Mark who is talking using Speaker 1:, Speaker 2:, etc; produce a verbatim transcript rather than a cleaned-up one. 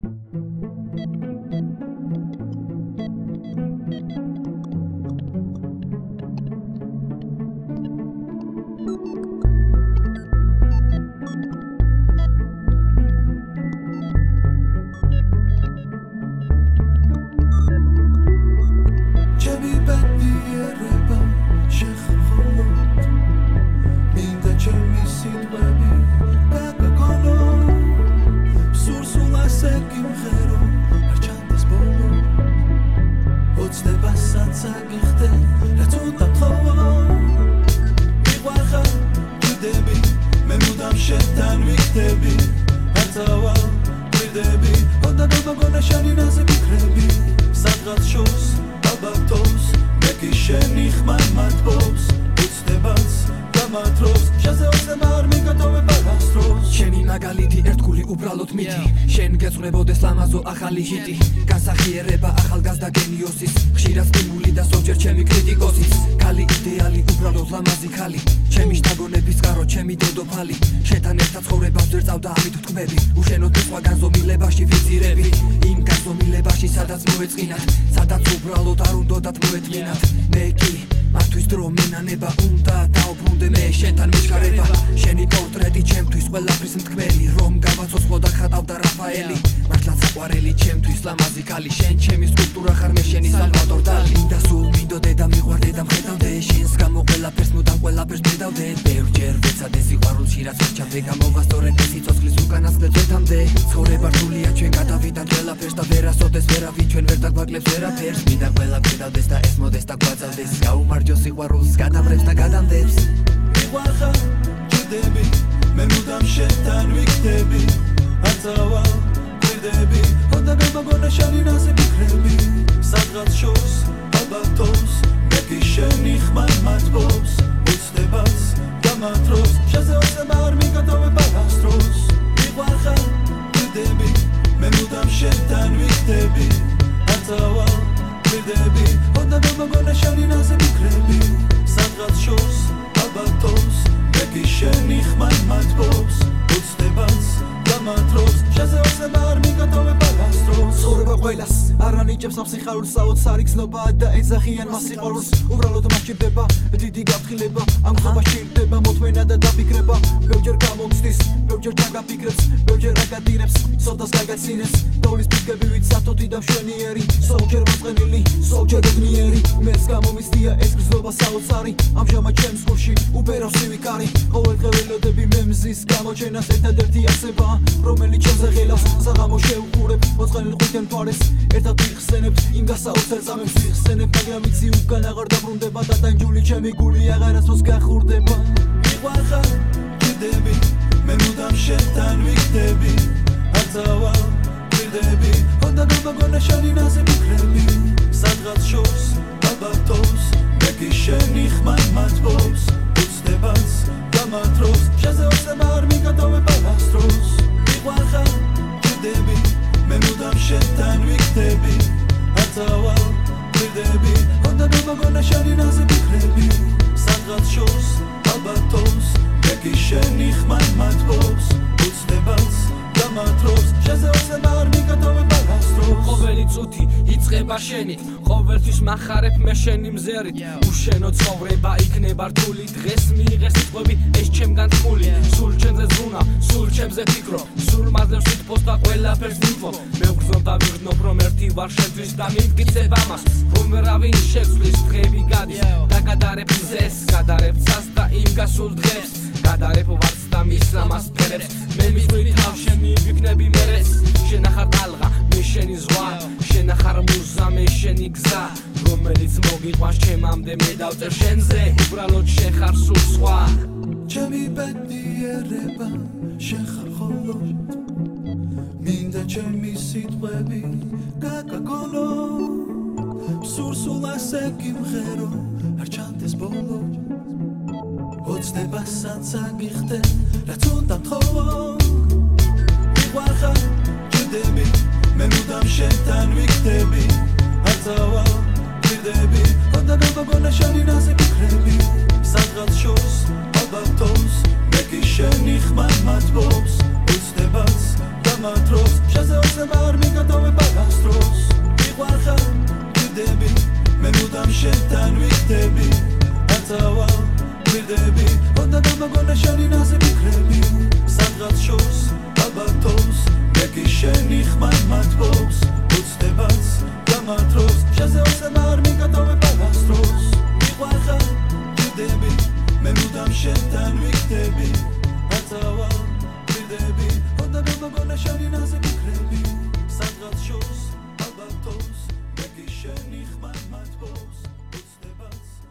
Speaker 1: ახალი ჰიტი განსახიერება ახალგაზრდა გენიოსის ხშირად სტიმული და ზოგჯერ ჩემი კრიტიკოსის ქალი იდეალი უბრალოდ ლამაზი ქალი ჩემი შთაგონების წყარო ჩემი დედოფალი შენთან ერთად ცხოვრებას ვერ წავდა ამით ვთქმები უშენოდ სხვა განზომილებაში ვიზირები იმ განზომილებაში სადაც მოეწყინათ სადაც უბრალოდ არ უნდათ მოეთმინათ მე კი მართვის დრო მენანება უნდა დაუბრუნდე მე შენთან მიჩქარება შენი პორტრეტი ჩემთვის ყველაფრის მთქმელი რომ გავაცოცხლო და ხატავდა რაფაელი მართლაც საყვარელი ჩემთვის ლამაზი ქალი შენ ჩემი სკულპტურა ხარ მე შენი სალვადორ დალი მინდა სულ მინდოდე და მიყვარდე და მხედავდე შენს გამო ყველაფერს მუდამ ყველაფერს მხედავდე ბევრჯერ ვეცადე სიყვარულში რაც ვერ ჩავდე გამოვასწორე სიცოცხლის უკანასკნელ ძეთამდე ცხოვრება რთულია ჩვენ გადავიდან ყველაფერს და ვერასოდეს ვერავინ ჩვენ ვერ დაგვაკლებს ვერაფერს მინდა ყველა მხედავდეს და ეს მოდეს და გვაწევდეს გაუმარჯო სიყვარულს გადაბრებს და გადამდებს
Speaker 2: მიყვარხარ ჭირდები მე მუდამ შენთან ვიქდები აწავა ჭირდები ხონდა გამოგონა შენი ნაზი ფიქრები სადღაც შორს ალბათოს მე კი შენი ხმარ მათბობს უცნებას გამათროს შეზეოსე მარ მიგატოვება გასტროს მიყვარხარ ჭირდები მე მუდამ შენთან ვიქდები აწავა ჭირდები ხონდა გამოგონა შენი ნაზი ფიქრები სადღაც შორს ალბათოს მე კი შენი ხმარ მათბობს უცნებას გამათროს შეზეოსე მარ მიგატოვება გასტროს
Speaker 3: ცხოვრება ყველას არ ანიჭებს ამ სიხარულს საოცარი გზნობა და ეძახიან მას სიყვარულს უბრალოდ მას ჭირდება დიდი გაფრთხილება ამ გზნობას ჭირდება მოთმენა და დაფიქრება ბევრჯერ გამოგცდის ბევრჯერ ჩაგაფიქრებს ბევრჯერ აგადირებს სოდას გაგაცინებს დოლის ფიქრები ვით სათოთი და მშვენიერი ზოგჯერ მოწყენილი ზოგჯერ გნიერი მეც გამომიცდია ეს გზნობა საოცარი ამჟამად ჩემს გულში უბერავს სივიკარი ყოველდღე ველოდები მე მზის გამოჩენას ერთადერთი არსებაა რომელიც ჩემზე ღელავს საღამო შევუყურებ მოწყენილ ხვიტენ მთვარეს ერთად ვიხსენებთ იმ გასაოცარ წამებს ვიხსენებ მაგრამ იცი უკან აღარ დაბრუნდება და ტანჯული ჩემი გული აღარასდროს გახურდება
Speaker 2: მიყვარხარ ჭირდები მე მუდამ შენთან ვიქდები აწავა ჭირდები ხონდა გამოგონა შენი ნაზი ფიქრები სადღაც შორს ალბათოს მე კი შენი ხმარ მათბობს უცნებას გამათროს შეზეოსე მარ მიგატოვება გასტროს მიყვარხარ ჭირდები მე მუდამ შენთან ვიქდები აწავა ჭირდები ხონდა გამოგონა შენი ნაზი ფიქრები სადღაც შორს ალბათოს მე კი შენი ხმარ მათბობს უცნებას გამათროს შეზეოსე მარ მიგატოვება გასტროს
Speaker 1: ყოველი წუთი იწყება შენით ყოველთვის მახარებ მე შენი მზერით უშენო ცხოვრება იქნება რთული დღეს მიიღეს სიტყვები ეს ჩემგან თქმული სულ ჩემზე ზრუნა სულ ჩემზე ფიქრო სულ მაძლევს სიტყვას და ყველაფერს ნიფო მე ვგრძნობ და ვიღნობ რომ ერთი ვარ შენთვის და მიმტკიცებ ამას რომ ვერავინ შეცვლის დღეები გადის და გადარებ მზეს გადარებ ცას და იმ გასულ დღეს გადარებ ვარც და მისამას ფერებს მე მისვლი თავ შენი ვიქნები მერეს შენ ახარ ტალღა მე შენი ზღვა შენ ახარ მუზა მე შენი გზა რომელიც მოგიყვანს ჩემამდე მე დავწერ შენზე უბრალოდ შენ ხარ სულ სხვა
Speaker 2: ჩემი ბედნიერება შენ ხარ მხოლოდ მინდა ჩემი სიტყვები გაგაგონო სურსულ ასე გიმღერო არ ჩანდეს ბოლო ოცნებასაც აგიხდე რაც უნდა მთხოვო მიყვარხარ ჭირდები მე მუდამ შენთან ვიქდები აწავა ჭირდები ხონდა გამოგონა შენი ნაზი ფიქრები სადღაც შორს ალბათოს მე კი შენი ხმარ მათბობს უცნებას გამათროს შეზეოსე მარ ვიქნები ოდა და მაგონა შენი ნაზე